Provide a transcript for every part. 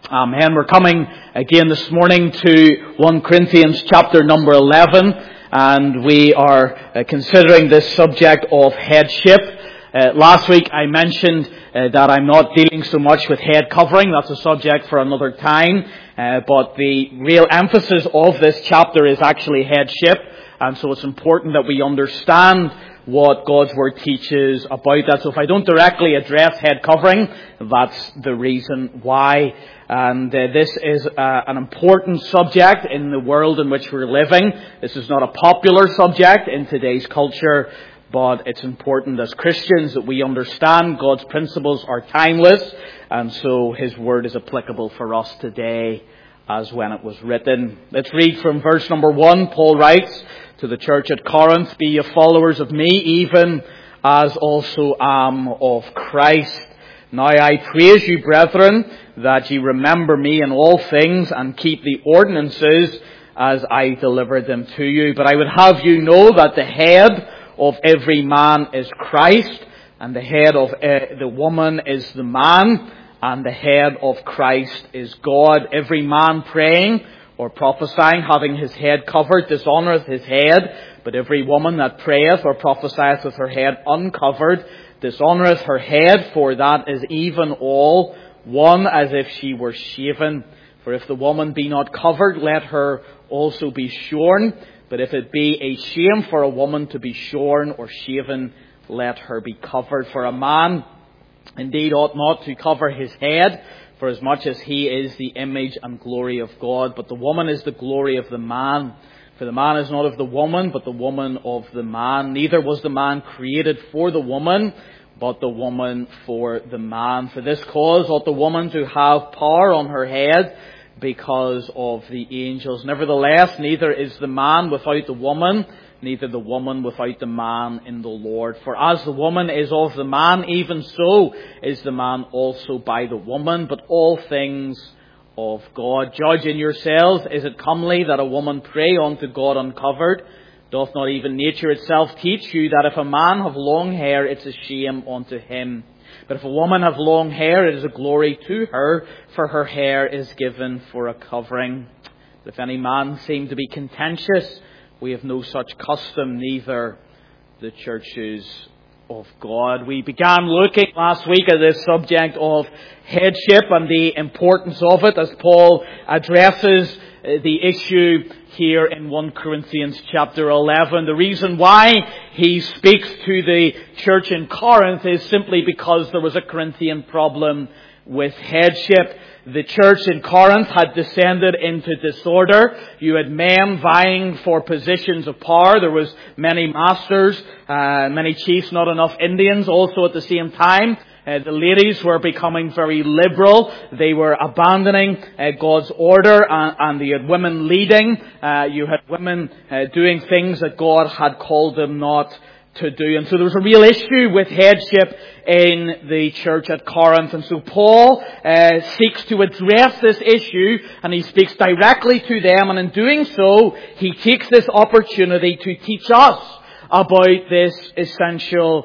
Amen. We're coming again this morning to 1 Corinthians chapter number 11, and we are considering this subject of headship. Last week I mentioned that I'm not dealing so much with head covering. That's a subject for another time. But the real emphasis of this chapter is actually headship. And so it's important that we understand what God's Word teaches about that. So if I don't directly address head covering, that's the reason why. And this is an important subject in the world in which we're living. This is not a popular subject in today's culture, but it's important as Christians that we understand God's principles are timeless, and so His Word is applicable for us today as when it was written. Let's read from verse number 1. Paul writes to the church at Corinth, "Be ye followers of me, even as also am of Christ. Now I praise you, brethren, that ye remember me in all things, and keep the ordinances as I delivered them to you. But I would have you know that the head of every man is Christ, and the head of the woman is the man, and the head of Christ is God. Every man praying or prophesying, having his head covered, dishonoureth his head. But every woman that prayeth or prophesieth with her head uncovered, dishonoureth her head, for that is even all one as if she were shaven. For if the woman be not covered, let her also be shorn. But if it be a shame for a woman to be shorn or shaven, let her be covered. For a man indeed ought not to cover his head, for as much as he is the image and glory of God. But the woman is the glory of the man. For the man is not of the woman, but the woman of the man. Neither was the man created for the woman, but the woman for the man. For this cause ought the woman to have power on her head, because of the angels. Nevertheless, neither is the man without the woman, neither the woman without the man in the Lord. For as the woman is of the man, even so is the man also by the woman. But all things of God. Judge in yourselves, is it comely that a woman pray unto God uncovered? Doth not even nature itself teach you that if a man have long hair, it's a shame unto him? But if a woman have long hair, it is a glory to her, for her hair is given for a covering. But if any man seem to be contentious, we have no such custom, neither the churches of God." We began looking last week at this subject of headship and the importance of it as Paul addresses the issue here in 1 Corinthians chapter 11. The reason why he speaks to the church in Corinth is simply because there was a Corinthian problem with headship. The church in Corinth had descended into disorder. You had men vying for positions of power. There was many masters, many chiefs, not enough Indians also at the same time. The ladies were becoming very liberal. They were abandoning God's order, and you had women leading. You had women doing things that God had called them not to do. And so there was a real issue with headship in the church at Corinth. And so Paul seeks to address this issue, and he speaks directly to them. And in doing so, he takes this opportunity to teach us about this essential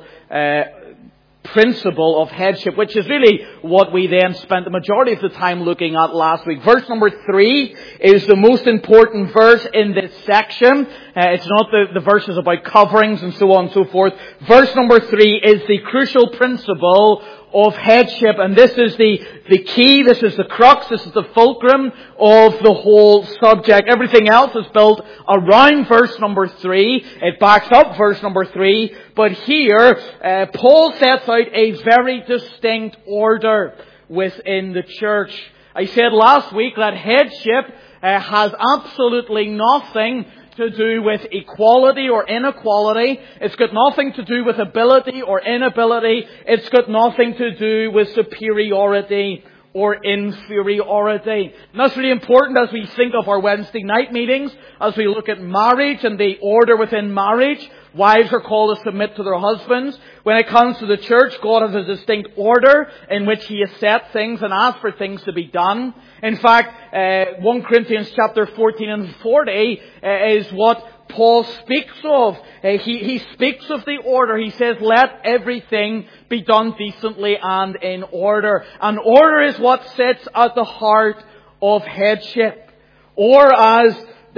principle of headship, which is really what we then spent the majority of the time looking at last week. Verse number 3 is the most important verse in this section. It's not the verses about coverings and so on and so forth. Verse number 3 is the crucial principle of headship, and this is the key, this is the crux, this is the fulcrum of the whole subject. Everything else is built around verse number 3. It backs up verse number 3. But here, Paul sets out a very distinct order within the church. I said last week that headship has absolutely nothing to do with equality or inequality. It's got nothing to do with ability or inability. It's got nothing to do with superiority or inferiority. And that's really important as we think of our Wednesday night meetings, as we look at marriage and the order within marriage. Wives are called to submit to their husbands. When it comes to the church, God has a distinct order in which He has set things and asked for things to be done. In fact, 1 Corinthians chapter 14 and 40 is what Paul speaks of. He speaks of the order. He says, let everything be done decently and in order. And order is what sits at the heart of headship. Or as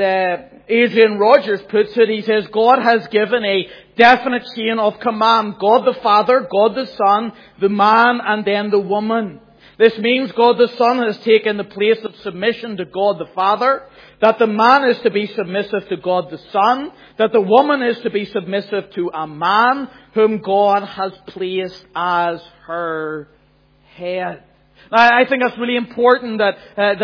Adrian Rogers puts it, he says, God has given a definite chain of command. God the Father, God the Son, the man, and then the woman. This means God the Son has taken the place of submission to God the Father, that the man is to be submissive to God the Son, that the woman is to be submissive to a man whom God has placed as her head. Now, I think that's really important that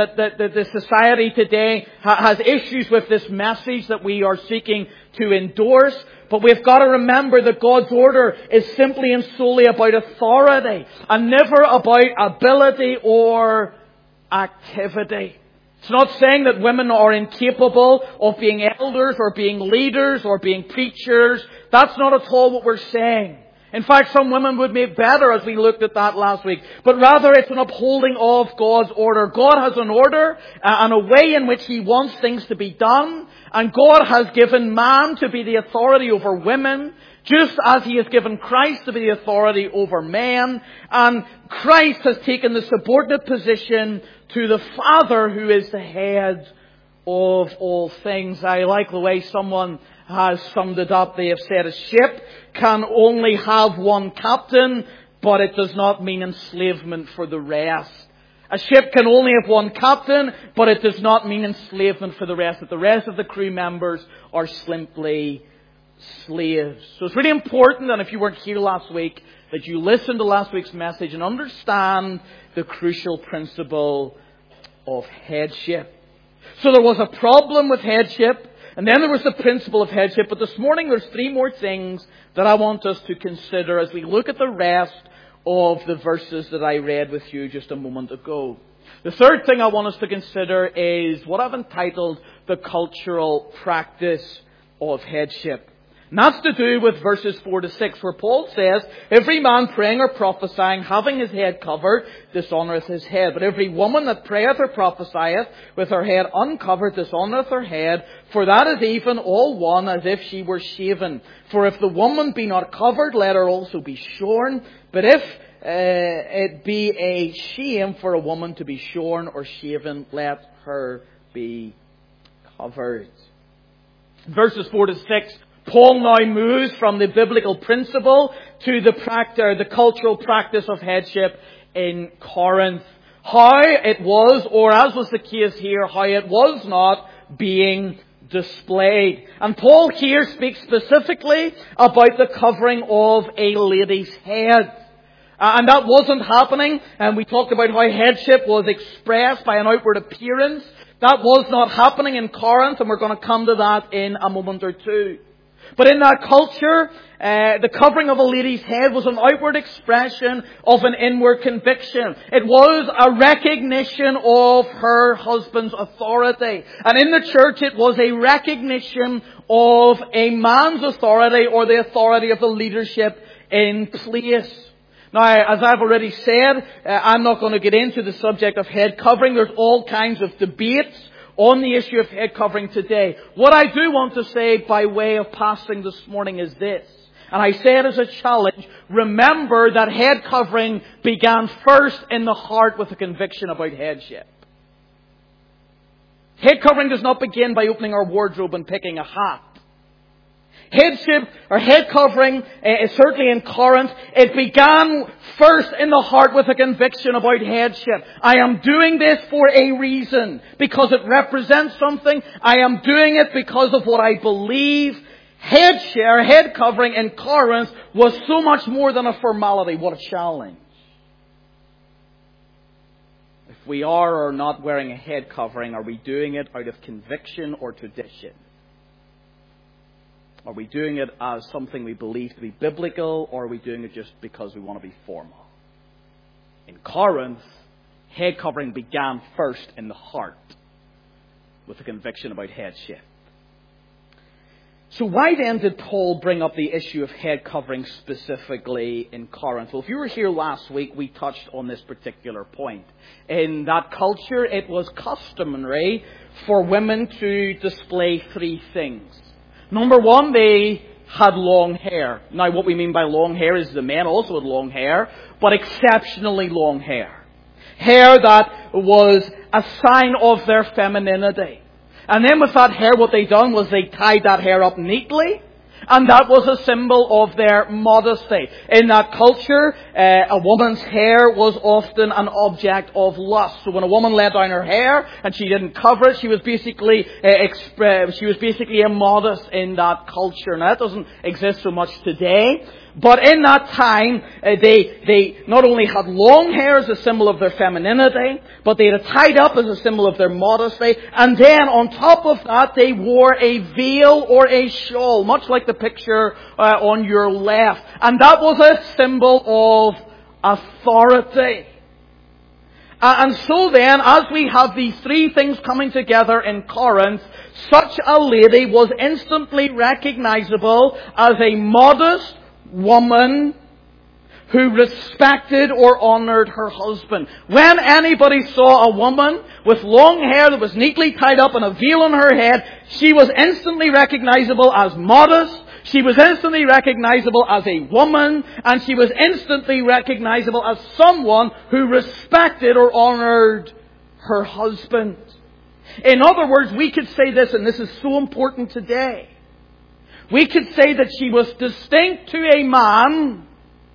the society today has issues with this message that we are seeking to endorse. But we've got to remember that God's order is simply and solely about authority and never about ability or activity. It's not saying that women are incapable of being elders or being leaders or being preachers. That's not at all what we're saying. In fact, some women would make better, as we looked at that last week. But rather, it's an upholding of God's order. God has an order and a way in which He wants things to be done. And God has given man to be the authority over women, just as He has given Christ to be the authority over men. And Christ has taken the subordinate position to the Father, who is the head of all things. I like the way someone has summed it up. They have said a ship can only have one captain, but it does not mean enslavement for the rest. A ship can only have one captain, but it does not mean enslavement for the rest. That the rest of the crew members are simply slaves. So it's really important, and if you weren't here last week, that you listen to last week's message and understand the crucial principle of headship. So there was a problem with headship, and then there was the principle of headship. But this morning there's three more things that I want us to consider as we look at the rest of the verses that I read with you just a moment ago. The third thing I want us to consider is what I've entitled the cultural practice of headship. And that's to do with verses 4 to 6, where Paul says, every man praying or prophesying, having his head covered, dishonoureth his head. But every woman that prayeth or prophesieth, with her head uncovered, dishonoureth her head. For that is even all one, as if she were shaven. For if the woman be not covered, let her also be shorn. But if it be a shame for a woman to be shorn or shaven, let her be covered. Verses 4 to 6, Paul now moves from the biblical principle to the cultural practice of headship in Corinth. How it was, or as was the case here, how it was not being displayed. And Paul here speaks specifically about the covering of a lady's head. And that wasn't happening. And we talked about how headship was expressed by an outward appearance. That was not happening in Corinth, and we're going to come to that in a moment or two. But in that culture, the covering of a lady's head was an outward expression of an inward conviction. It was a recognition of her husband's authority. And in the church, it was a recognition of a man's authority, or the authority of the leadership in place. Now, as I've already said, I'm not going to get into the subject of head covering. There's all kinds of debates on the issue of head covering today. What I do want to say by way of passing this morning is this. And I say it as a challenge. Remember that head covering began first in the heart with a conviction about headship. Head covering does not begin by opening our wardrobe and picking a hat. Headship, or head covering, certainly in Corinth, it began first in the heart with a conviction about headship. I am doing this for a reason, because it represents something. I am doing it because of what I believe. Head covering in Corinth was so much more than a formality. What a challenge. If we are or not wearing a head covering, are we doing it out of conviction or tradition? Are we doing it as something we believe to be biblical, or are we doing it just because we want to be formal? In Corinth, head covering began first in the heart with a conviction about headship. So why then did Paul bring up the issue of head covering specifically in Corinth? Well, if you were here last week, we touched on this particular point. In that culture, it was customary for women to display three things. Number one, they had long hair. Now, what we mean by long hair is the men also had long hair, but exceptionally long hair. Hair that was a sign of their femininity. And then with that hair, what they done was they tied that hair up neatly. And that was a symbol of their modesty. In that culture, a woman's hair was often an object of lust. So when a woman let down her hair and she didn't cover it, she was basically immodest in that culture. Now that doesn't exist so much today. But in that time, they not only had long hair as a symbol of their femininity, but they had it tied up as a symbol of their modesty. And then on top of that, they wore a veil or a shawl, much like the picture on your left. And that was a symbol of authority. And so then, as we have these three things coming together in Corinth, such a lady was instantly recognizable as a modest woman who respected or honored her husband. When anybody saw a woman with long hair that was neatly tied up and a veil on her head, she was instantly recognizable as modest, she was instantly recognizable as a woman, and she was instantly recognizable as someone who respected or honored her husband. In other words, we could say this, and this is so important today. We could say that she was distinct to a man,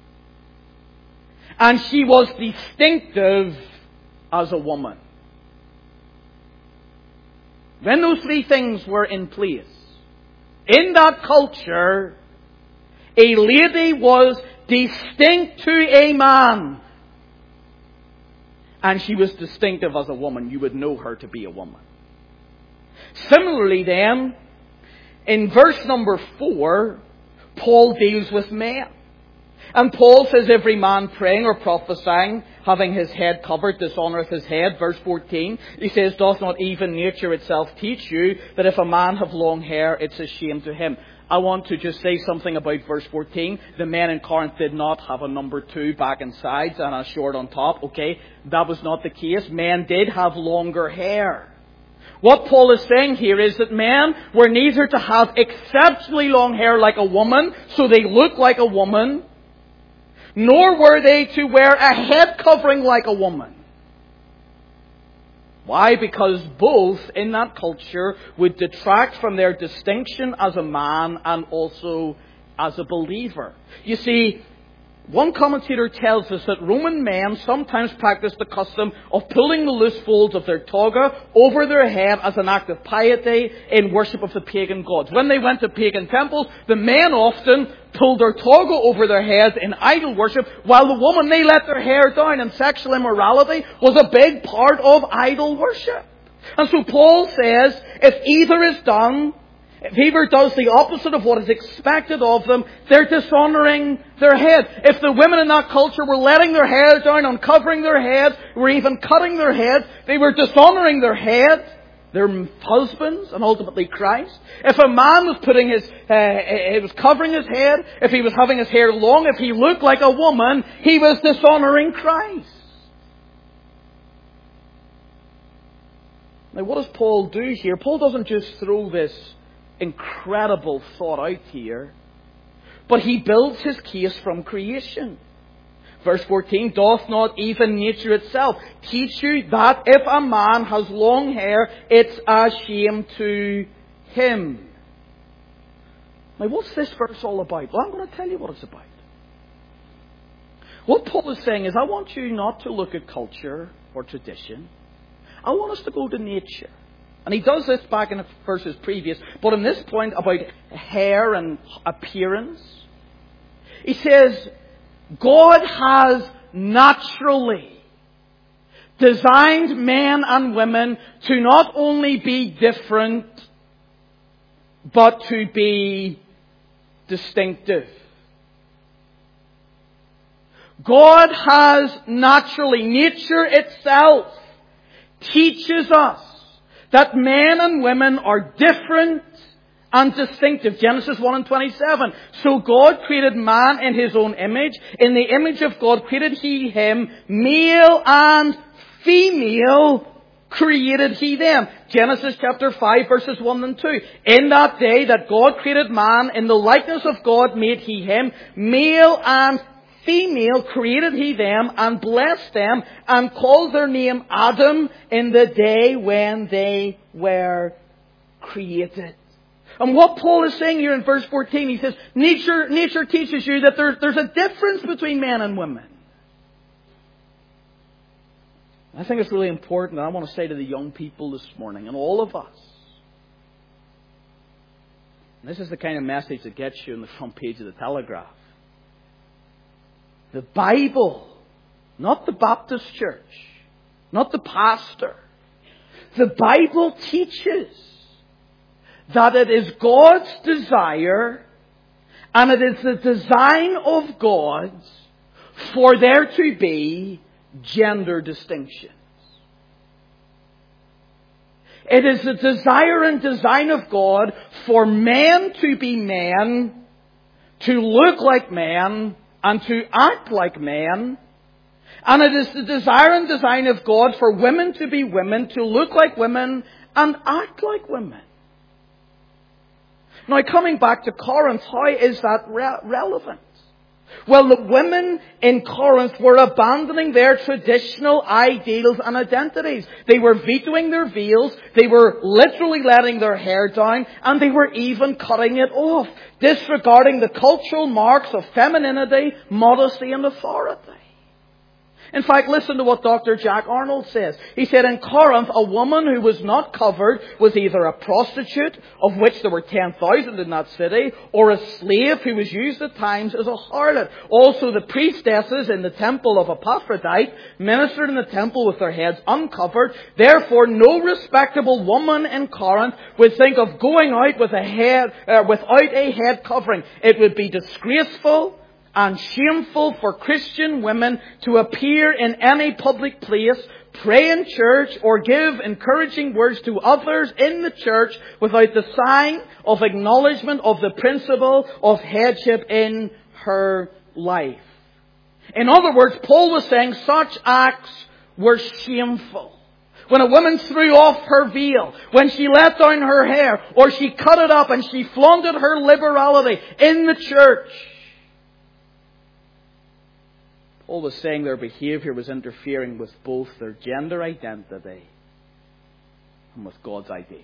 and she was distinctive as a woman. When those three things were in place, in that culture, a lady was distinct to a man, and she was distinctive as a woman. You would know her to be a woman. Similarly then, in verse number 4, Paul deals with men. And Paul says, every man praying or prophesying, having his head covered, dishonoureth his head. Verse 14, he says, doth not even nature itself teach you that if a man have long hair, it's a shame to him? I want to just say something about verse 14. The men in Corinth did not have a number 2 back and sides and a short on top. Okay, that was not the case. Men did have longer hair. What Paul is saying here is that men were neither to have exceptionally long hair like a woman, so they look like a woman, nor were they to wear a head covering like a woman. Why? Because both in that culture would detract from their distinction as a man and also as a believer. You see, one commentator tells us that Roman men sometimes practiced the custom of pulling the loose folds of their toga over their head as an act of piety in worship of the pagan gods. When they went to pagan temples, the men often pulled their toga over their heads in idol worship, while the women, they let their hair down, and sexual immorality was a big part of idol worship. And so Paul says, if either is done, if either does the opposite of what is expected of them, they're dishonouring their head. If the women in that culture were letting their hair down, uncovering their heads, were even cutting their heads, they were dishonouring their heads, their husbands, and ultimately Christ. If a man was he was covering his head, if he was having his hair long, if he looked like a woman, he was dishonouring Christ. Now, what does Paul do here? Paul doesn't just throw this incredible thought out here, but he builds his case from creation. Verse 14, doth not even nature itself teach you that if a man has long hair, it's a shame to him? Now, what's this verse all about? Well, I'm going to tell you what it's about. What Paul is saying is, I want you not to look at culture or tradition. I want us to go to nature. And he does this back in the verses previous, but in this point about hair and appearance, he says, God has naturally designed men and women to not only be different, but to be distinctive. God has naturally, nature itself teaches us that men and women are different and distinctive. Genesis 1:27. So God created man in his own image. In the image of God created he him, male and female created He them. Genesis chapter 5 verses 1 and 2. In that day that God created man, in the likeness of God made He him. Male and female created He them, and blessed them, and called their name Adam in the day when they were created. And what Paul is saying here in verse 14, he says, nature teaches you that there's a difference between men and women. I think it's really important, and I want to say to the young people this morning, and all of us, and this is the kind of message that gets you on the front page of the Telegraph. The Bible, not the Baptist church, not the pastor. The Bible teaches that it is God's desire, and it is the design of God for there to be gender distinctions. It is the desire and design of God for men to be men, to look like men, and to act like men. And it is the desire and design of God for women to be women, to look like women, and act like women. Now, coming back to Corinth, how is that relevant? Well, the women in Corinth were abandoning their traditional ideals and identities. They were vetoing their veils, they were literally letting their hair down, and they were even cutting it off, disregarding the cultural marks of femininity, modesty, and authority. In fact, listen to what Dr. Jack Arnold says. He said, in Corinth, a woman who was not covered was either a prostitute, of which there were 10,000 in that city, or a slave who was used at times as a harlot. Also, the priestesses in the temple of Aphrodite ministered in the temple with their heads uncovered. Therefore, no respectable woman in Corinth would think of going out with without a head covering. It would be disgraceful and shameful for Christian women to appear in any public place, pray in church, or give encouraging words to others in the church without the sign of acknowledgement of the principle of headship in her life. In other words, Paul was saying such acts were shameful. When a woman threw off her veil, when she let down her hair, or she cut it up and she flaunted her liberality in the church, Paul was saying their behavior was interfering with both their gender identity and with God's ideals.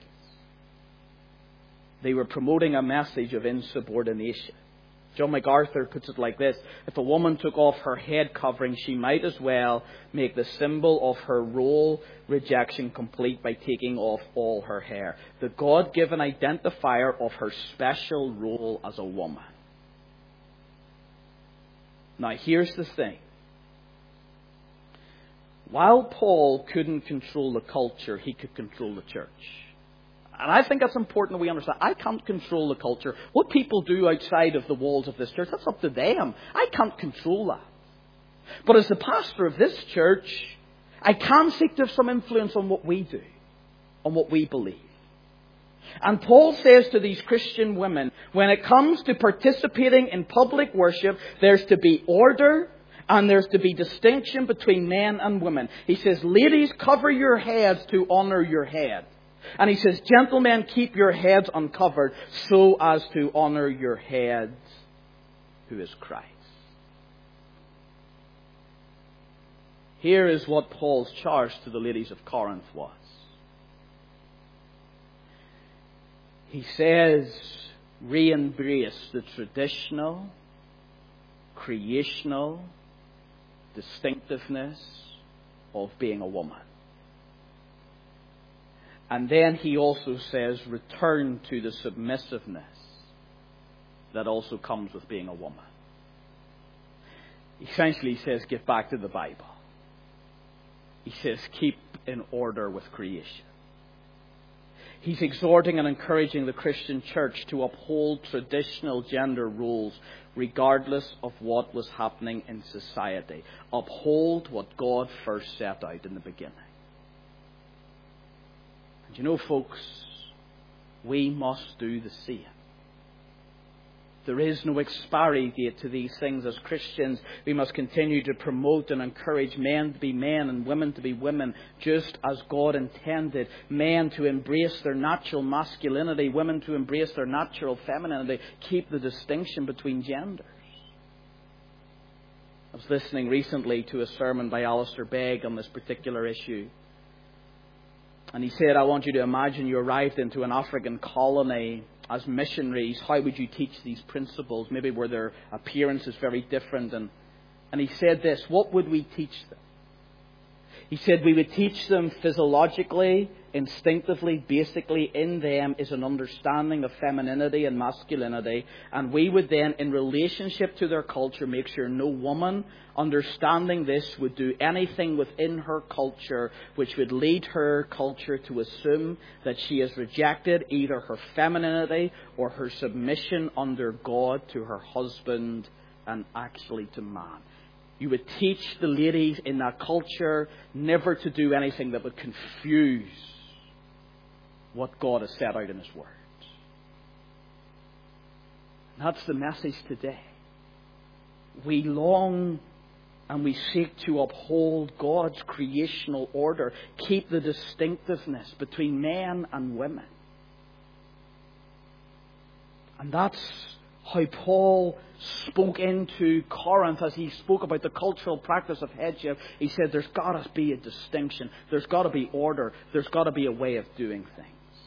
They were promoting a message of insubordination. John MacArthur puts it like this: if a woman took off her head covering, she might as well make the symbol of her role rejection complete by taking off all her hair, the God-given identifier of her special role as a woman. Now, here's the thing. While Paul couldn't control the culture, he could control the church. And I think that's important that we understand. I can't control the culture. What people do outside of the walls of this church, that's up to them. I can't control that. But as the pastor of this church, I can seek to have some influence on what we do, on what we believe. And Paul says to these Christian women, when it comes to participating in public worship, there's to be order, and there's to be distinction between men and women. He says, ladies, cover your heads to honor your head. And he says, gentlemen, keep your heads uncovered so as to honor your head, who is Christ. Here is what Paul's charge to the ladies of Corinth was. He says, re-embrace the traditional, creational distinctiveness of being a woman. And then he also says, return to the submissiveness that also comes with being a woman. Essentially, he says, get back to the Bible. He says, keep in order with creation. He's exhorting and encouraging the Christian church to uphold traditional gender roles regardless of what was happening in society. Uphold what God first set out in the beginning. And you know, folks, we must do the same. There is no expiry date to these things. As Christians, we must continue to promote and encourage men to be men and women to be women, just as God intended. Men to embrace their natural masculinity, women to embrace their natural femininity. Keep the distinction between genders. I was listening recently to a sermon by Alistair Begg on this particular issue. And he said, I want you to imagine you arrived into an African colony as missionaries. How would you teach these principles? Maybe where their appearance is very different. And he said this, what would we teach them? He said we would teach them physiologically, instinctively, basically in them is an understanding of femininity and masculinity. And we would then, in relationship to their culture, make sure no woman understanding this would do anything within her culture which would lead her culture to assume that she has rejected either her femininity or her submission under God to her husband and actually to man. You would teach the ladies in that culture never to do anything that would confuse what God has set out in His Word. And that's the message today. We long and we seek to uphold God's creational order. Keep the distinctiveness between men and women. And that's how Paul spoke into Corinth as he spoke about the cultural practice of headship. He said there's got to be a distinction. There's got to be order. There's got to be a way of doing things.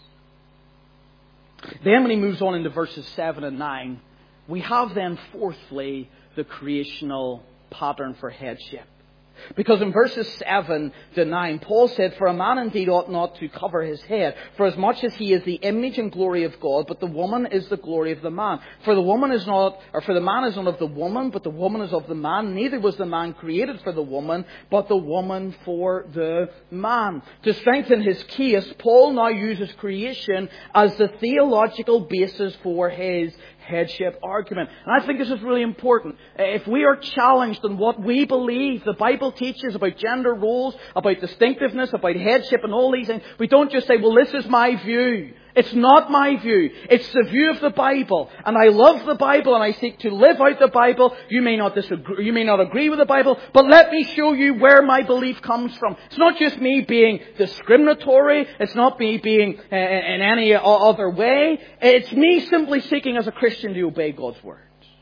Then when he moves on into verses 7 and 9, we have then fourthly the creational pattern for headship. Because in verses 7 to 9, Paul said, for a man indeed ought not to cover his head, for as much as he is the image and glory of God, but the woman is the glory of the man. For the man is not of the woman, but the woman is of the man. Neither was the man created for the woman, but the woman for the man. To strengthen his case, Paul now uses creation as the theological basis for his headship argument. And I think this is really important. If we are challenged in what we believe the Bible teaches about gender roles, about distinctiveness, about headship and all these things, we don't just say, well, this is my view. It's not my view. It's the view of the Bible. And I love the Bible and I seek to live out the Bible. You may not disagree, you may not agree with the Bible, but let me show you where my belief comes from. It's not just me being discriminatory. It's not me being in any other way. It's me simply seeking as a Christian to obey God's word.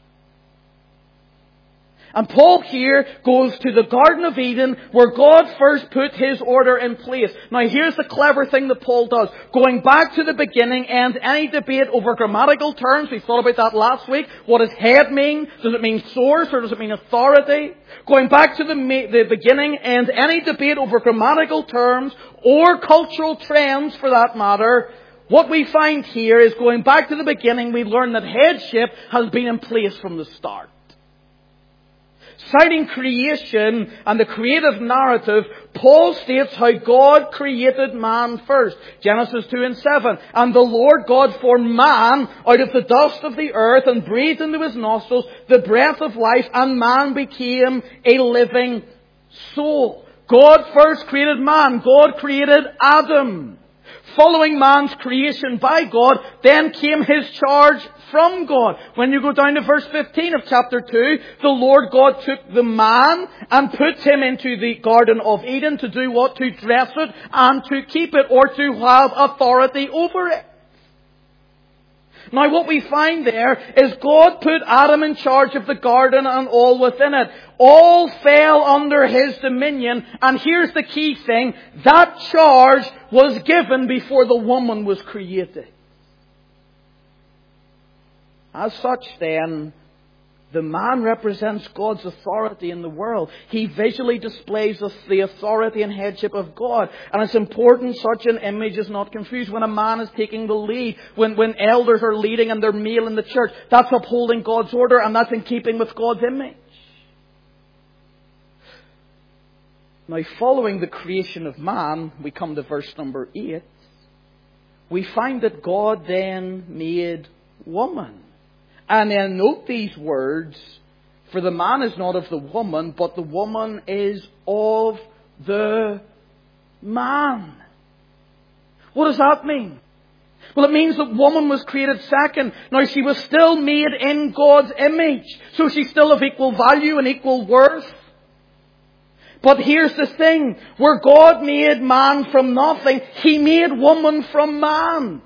And Paul here goes to the Garden of Eden where God first put His order in place. Now here's the clever thing that Paul does. Going back to the beginning and any debate over grammatical terms. We thought about that last week. What does head mean? Does it mean source or does it mean authority? Going back to the beginning and any debate over grammatical terms or cultural trends for that matter. What we find here is going back to the beginning, we learn that headship has been in place from the start. Citing creation and the creative narrative, Paul states how God created man first. Genesis 2 and 7. And the Lord God formed man out of the dust of the earth and breathed into his nostrils the breath of life, and man became a living soul. God first created man. God created Adam. Following man's creation by God, then came His charge from God. When you go down to verse 15 of chapter 2, the Lord God took the man and put him into the Garden of Eden to do what? To dress it and to keep it, or to have authority over it. Now what we find there is God put Adam in charge of the garden and all within it. All fell under his dominion. And here's the key thing. That charge was given before the woman was created. As such then, the man represents God's authority in the world. He visually displays the authority and headship of God. And it's important such an image is not confused. When a man is taking the lead, when elders are leading and they're male in the church, that's upholding God's order and that's in keeping with God's image. Now, following the creation of man, we come to verse number 8. We find that God then made woman. And then note these words, for the man is not of the woman, but the woman is of the man. What does that mean? Well, it means that woman was created second. Now, she was still made in God's image, so she's still of equal value and equal worth. But here's the thing. Where God made man from nothing, He made woman from man.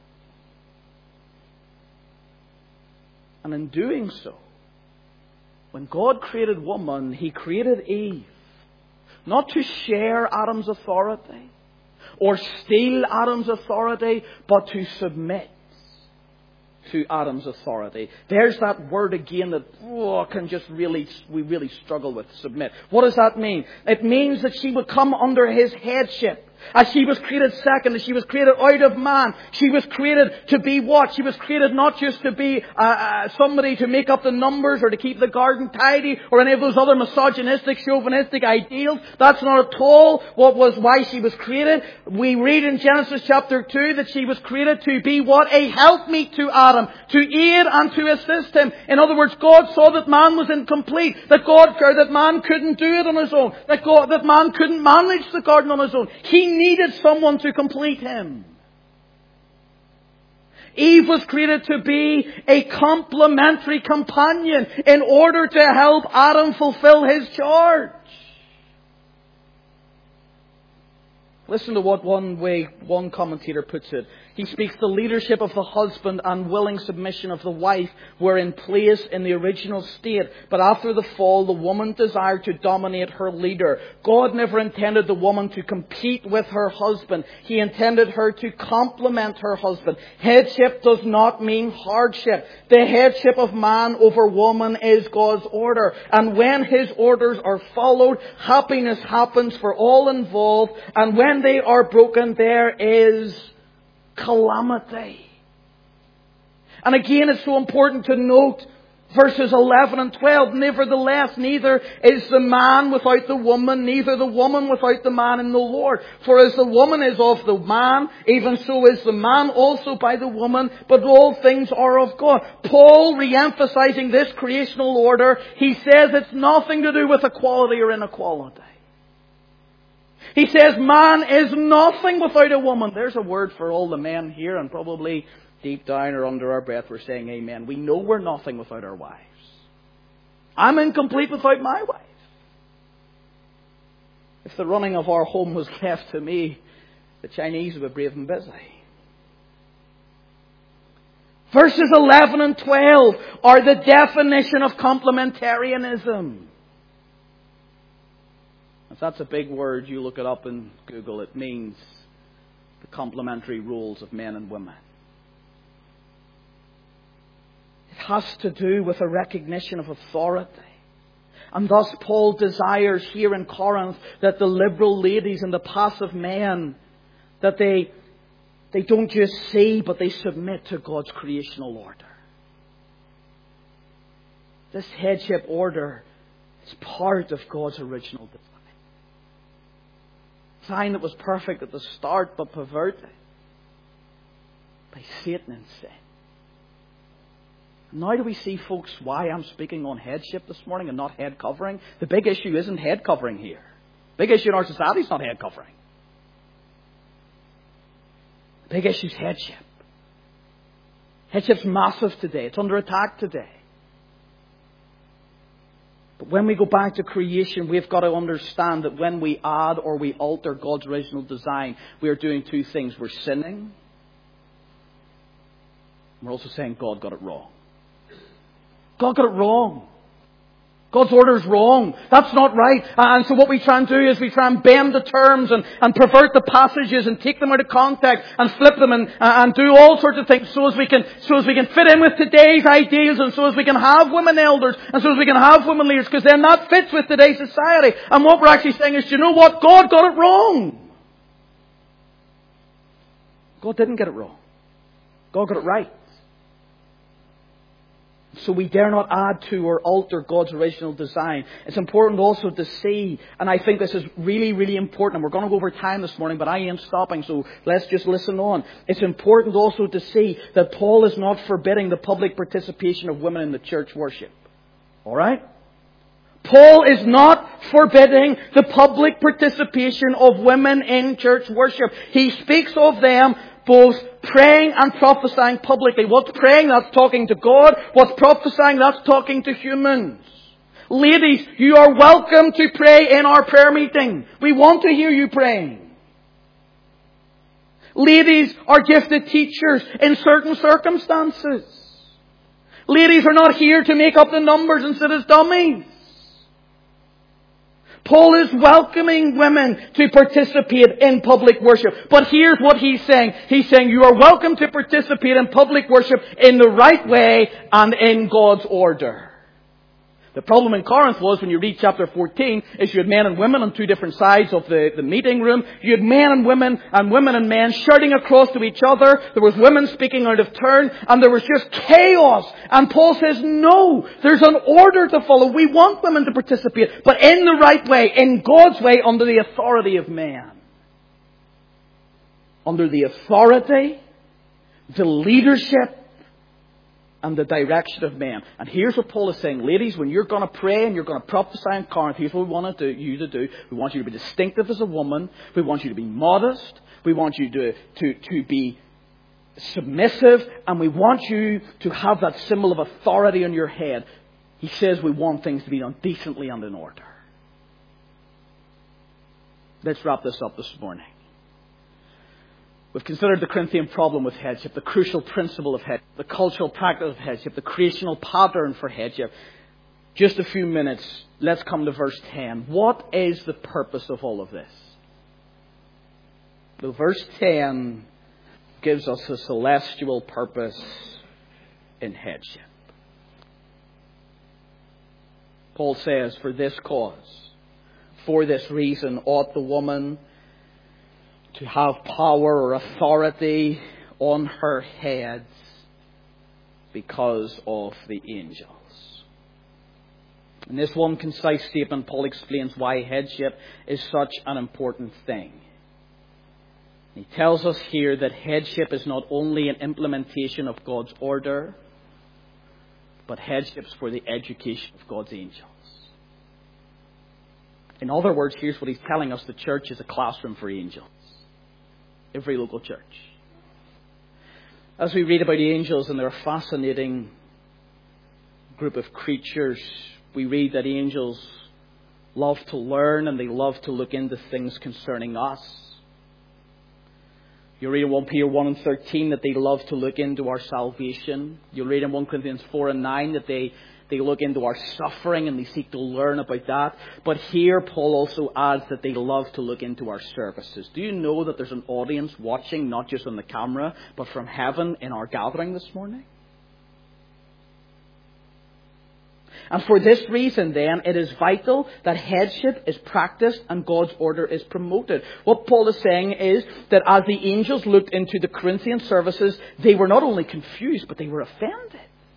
And in doing so, when God created woman, He created Eve. Not to share Adam's authority or steal Adam's authority, but to submit to Adam's authority. There's that word again that we really struggle with, submit. What does that mean? It means that she would come under His headship. As she was created second, as she was created out of man, she was created to be what? She was created not just to be somebody to make up the numbers or to keep the garden tidy or any of those other misogynistic, chauvinistic ideals. That's not at all why she was created. We read in Genesis chapter 2 that she was created to be what? A helpmeet to Adam, to aid and to assist him. In other words, God saw that man was incomplete, that man couldn't do it on his own, that man couldn't manage the garden on his own. He needed someone to complete him. Eve was created to be a complementary companion in order to help Adam fulfill his charge. Listen to what one commentator puts it. He speaks, the leadership of the husband and willing submission of the wife were in place in the original state. But after the fall, the woman desired to dominate her leader. God never intended the woman to compete with her husband. He intended her to complement her husband. Headship does not mean hardship. The headship of man over woman is God's order. And when His orders are followed, happiness happens for all involved. And when they are broken, there is calamity. And again, it's so important to note verses 11 and 12. Nevertheless, neither is the man without the woman, neither the woman without the man in the Lord. For as the woman is of the man, even so is the man also by the woman, but all things are of God. Paul, re-emphasizing this creational order, he says it's nothing to do with equality or inequality. He says man is nothing without a woman. There's a word for all the men here, and probably deep down or under our breath we're saying amen. We know we're nothing without our wives. I'm incomplete without my wife. If the running of our home was left to me, the Chinese would be brave and busy. Verses 11 and 12 are the definition of complementarianism. If that's a big word, you look it up in Google. It means the complementary roles of men and women. It has to do with a recognition of authority. And thus Paul desires here in Corinth that the liberal ladies and the passive men, that they don't just see, but they submit to God's creational order. This headship order is part of God's original design. Design that was perfect at the start, but perverted by Satan and sin. Now do we see, folks, why I'm speaking on headship this morning and not head covering? The big issue isn't head covering here. The big issue in our society is not head covering. The big issue is headship. Headship's massive today. It's under attack today. But when we go back to creation, we've got to understand that when we add or we alter God's original design, we are doing two things. We're sinning. We're also saying God got it wrong. God got it wrong. God's order is wrong. That's not right. And so what we try and do is we try and bend the terms and pervert the passages and take them out of context and flip them and do all sorts of things so as we can fit in with today's ideals, and so as we can have women elders, and so as we can have women leaders, because then that fits with today's society. And what we're actually saying is, you know what? God got it wrong. God didn't get it wrong. God got it right. So we dare not add to or alter God's original design. It's important also to see, and I think this is really, really important, and we're going to go over time this morning, but I am stopping, so let's just listen on. It's important also to see that Paul is not forbidding the public participation of women in the church worship. Alright? Paul is not forbidding the public participation of women in church worship. He speaks of them both praying and prophesying publicly. What's praying? That's talking to God. What's prophesying? That's talking to humans. Ladies, you are welcome to pray in our prayer meeting. We want to hear you praying. Ladies are gifted teachers in certain circumstances. Ladies are not here to make up the numbers and sit as dummies. Paul is welcoming women to participate in public worship. But here's what he's saying. He's saying you are welcome to participate in public worship in the right way and in God's order. The problem in Corinth was, when you read chapter 14, is you had men and women on two different sides of the meeting room. You had men and women and men shouting across to each other. There was women speaking out of turn, and there was just chaos. And Paul says, no, there's an order to follow. We want women to participate, but in the right way, in God's way, under the authority of man. Under the authority, the leadership, and the direction of man. And here's what Paul is saying. Ladies, when you're going to pray and you're going to prophesy in Corinth, here's what we want you to do. We want you to be distinctive as a woman. We want you to be modest. We want you to be submissive. And we want you to have that symbol of authority on your head. He says we want things to be done decently and in order. Let's wrap this up this morning. We've considered the Corinthian problem with headship, the crucial principle of headship, the cultural practice of headship, the creational pattern for headship. Just a few minutes, let's come to verse 10. What is the purpose of all of this? The verse 10 gives us a celestial purpose in headship. Paul says, for this cause, for this reason, ought the woman to have power or authority on her heads because of the angels. In this one concise statement, Paul explains why headship is such an important thing. He tells us here that headship is not only an implementation of God's order, but headship's for the education of God's angels. In other words, here's what he's telling us. The church is a classroom for angels. Every local church. As we read about the angels and their fascinating group of creatures, we read that angels love to learn and they love to look into things concerning us. You read in 1 Peter 1 and 13 that they love to look into our salvation. You read in 1 Corinthians 4 and 9 that they look into our suffering and they seek to learn about that. But here Paul also adds that they love to look into our services. Do you know that there's an audience watching, not just on the camera, but from heaven in our gathering this morning? And for this reason, then, it is vital that headship is practiced and God's order is promoted. What Paul is saying is that as the angels looked into the Corinthian services, they were not only confused, but they were offended.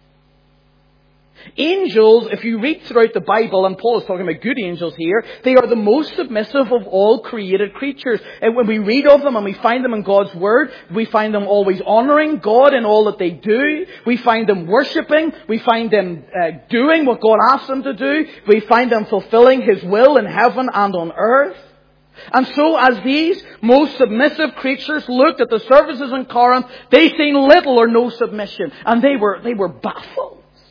Angels, if you read throughout the Bible, and Paul is talking about good angels here, they are the most submissive of all created creatures. And when we read of them and we find them in God's Word, we find them always honouring God in all that they do. We find them worshipping. We find them doing what God asks them to do. We find them fulfilling His will in heaven and on earth. And so as these most submissive creatures looked at the services in Corinth, they seen little or no submission. And they were baffled.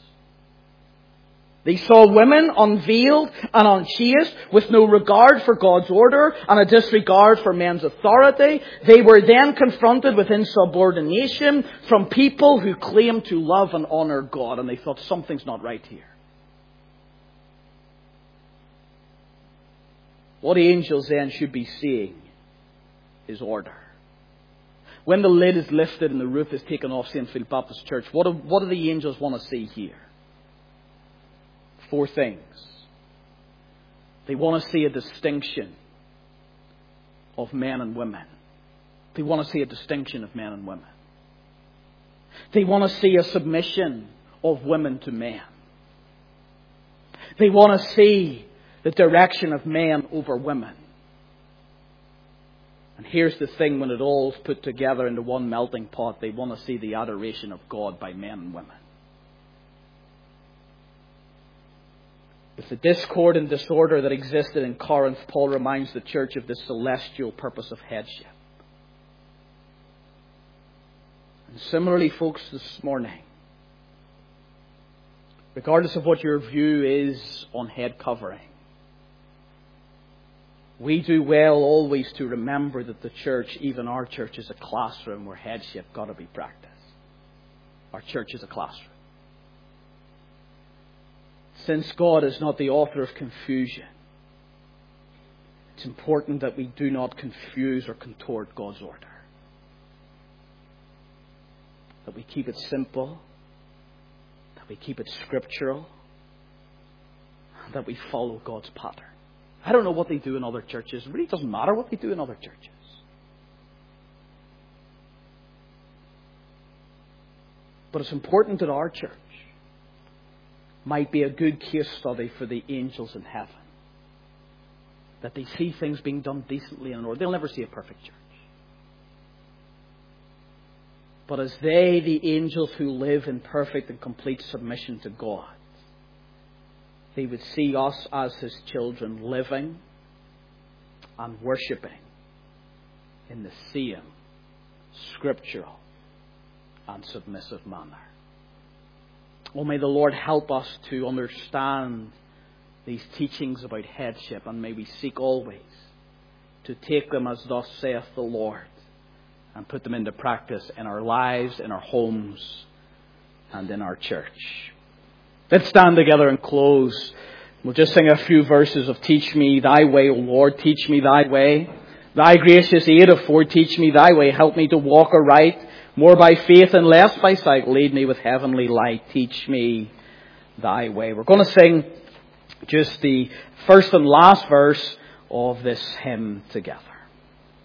They saw women unveiled and unchaste with no regard for God's order and a disregard for men's authority. They were then confronted with insubordination from people who claimed to love and honour God. And they thought, something's not right here. What angels then should be seeing is order. When the lid is lifted and the roof is taken off St. Philip Baptist Church, what do the angels want to see here? 4 things. They want to see a distinction of men and women. They want to see a distinction of men and women. They want to see a submission of women to men. They want to see the direction of men over women. And here's the thing, when it all is put together into one melting pot, they want to see the adoration of God by men and women. With the discord and disorder that existed in Corinth, Paul reminds the church of this celestial purpose of headship. And similarly, folks, this morning, regardless of what your view is on head covering, we do well always to remember that the church, even our church, is a classroom where headship got to be practiced. Our church is a classroom. Since God is not the author of confusion, it's important that we do not confuse or contort God's order. That we keep it simple, that we keep it scriptural, and that we follow God's pattern. I don't know what they do in other churches. It really doesn't matter what they do in other churches. But it's important that our church might be a good case study for the angels in heaven. That they see things being done decently and in order. They'll never see a perfect church. But as they, the angels who live in perfect and complete submission to God, they would see us as His children living and worshipping in the same scriptural and submissive manner. Oh, may the Lord help us to understand these teachings about headship, and may we seek always to take them as thus saith the Lord and put them into practice in our lives, in our homes, and in our church. Let's stand together and close. We'll just sing a few verses of Teach Me Thy Way, O Lord, teach me Thy way. Thy gracious aid afford, teach me Thy way. Help me to walk aright, more by faith and less by sight. Lead me with heavenly light. Teach me Thy way. We're going to sing just the first and last verse of this hymn together.